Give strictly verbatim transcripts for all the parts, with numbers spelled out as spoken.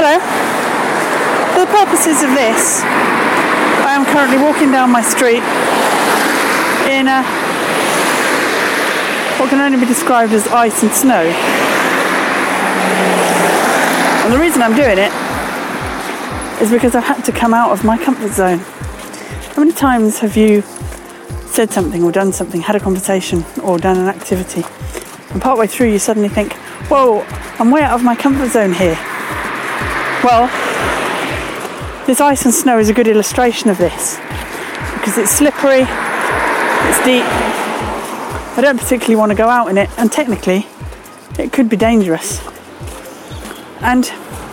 Hello. For the purposes of this, I am currently walking down my street in a, what can only be described as ice and snow. And the reason I'm doing it is because I've had to come out of my comfort zone. How many times have you said something or done something, had a conversation or done an activity, and partway through you suddenly think, whoa, I'm way out of my comfort zone here? Well, this ice and snow is a good illustration of this, because it's slippery, it's deep. I don't particularly want to go out in it, and technically it could be dangerous. And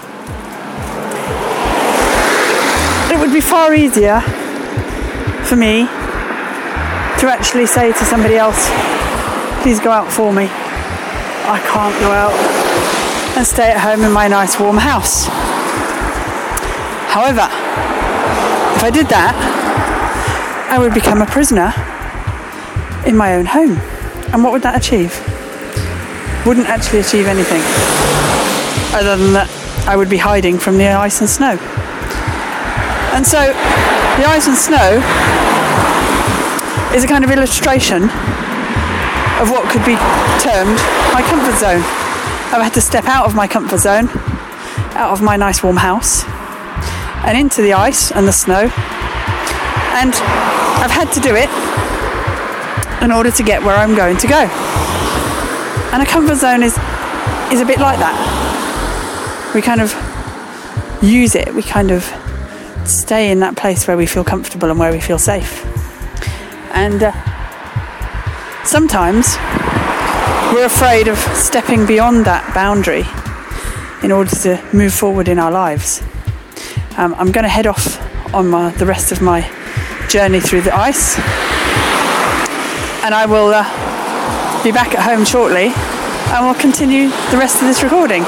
it would be far easier for me to actually say to somebody else, please go out for me. I can't go out, and stay at home in my nice warm house. However, if I did that, I would become a prisoner in my own home. And what would that achieve? Wouldn't actually achieve anything, other than that I would be hiding from the ice and snow. And so the ice and snow is a kind of illustration of what could be termed my comfort zone. I've had to step out of my comfort zone, out of my nice warm house, and into the ice and the snow. And I've had to do it in order to get where I'm going to go. And a comfort zone is is a bit like that. We kind of use it, we kind of stay in that place where we feel comfortable and where we feel safe. And uh, sometimes we're afraid of stepping beyond that boundary in order to move forward in our lives. Um, I'm going to head off on my, the rest of my journey through the ice, and I will uh, be back at home shortly, and we'll continue the rest of this recording.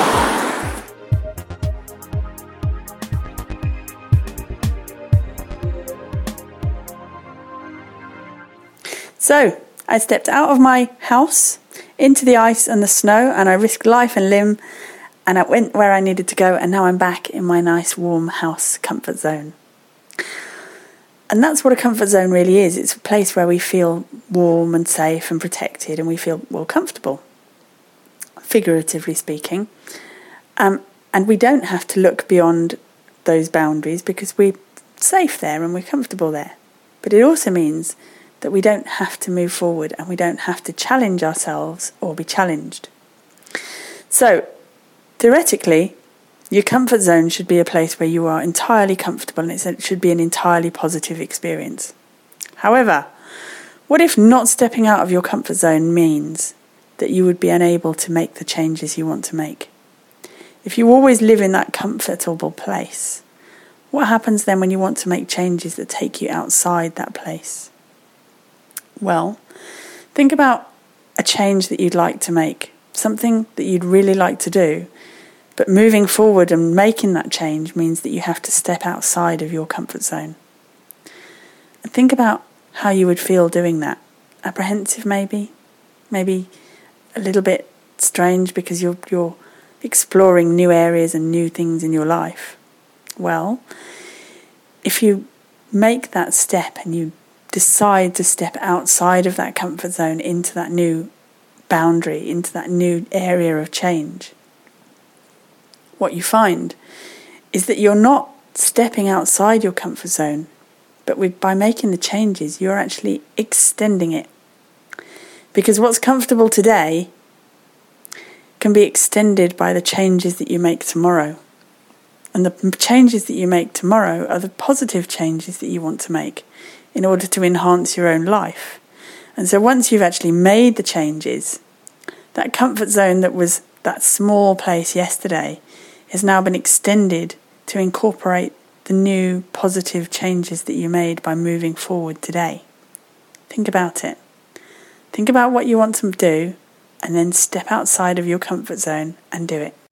So, I stepped out of my house into the ice and the snow, and I risked life and limb, and I went where I needed to go, and now I'm back in my nice warm house comfort zone. And that's what a comfort zone really is. It's a place where we feel warm and safe and protected, and we feel, well, comfortable, figuratively speaking. Um, and we don't have to look beyond those boundaries because we're safe there and we're comfortable there. But it also means that we don't have to move forward, and we don't have to challenge ourselves or be challenged. So, theoretically, your comfort zone should be a place where you are entirely comfortable, and it should be an entirely positive experience. However, what if not stepping out of your comfort zone means that you would be unable to make the changes you want to make? If you always live in that comfortable place, what happens then when you want to make changes that take you outside that place? Well, think about a change that you'd like to make, something that you'd really like to do, but moving forward and making that change means that you have to step outside of your comfort zone. And think about how you would feel doing that. Apprehensive maybe, maybe a little bit strange because you're you're exploring new areas and new things in your life. Well, if you make that step and you decide to step outside of that comfort zone into that new boundary, into that new area of change, what you find is that you're not stepping outside your comfort zone, but with, by making the changes, you're actually extending it. Because what's comfortable today can be extended by the changes that you make tomorrow. And the changes that you make tomorrow are the positive changes that you want to make in order to enhance your own life. And so once you've actually made the changes, that comfort zone that was that small place yesterday has now been extended to incorporate the new positive changes that you made by moving forward today. Think about it. Think about what you want to do, and then step outside of your comfort zone and do it.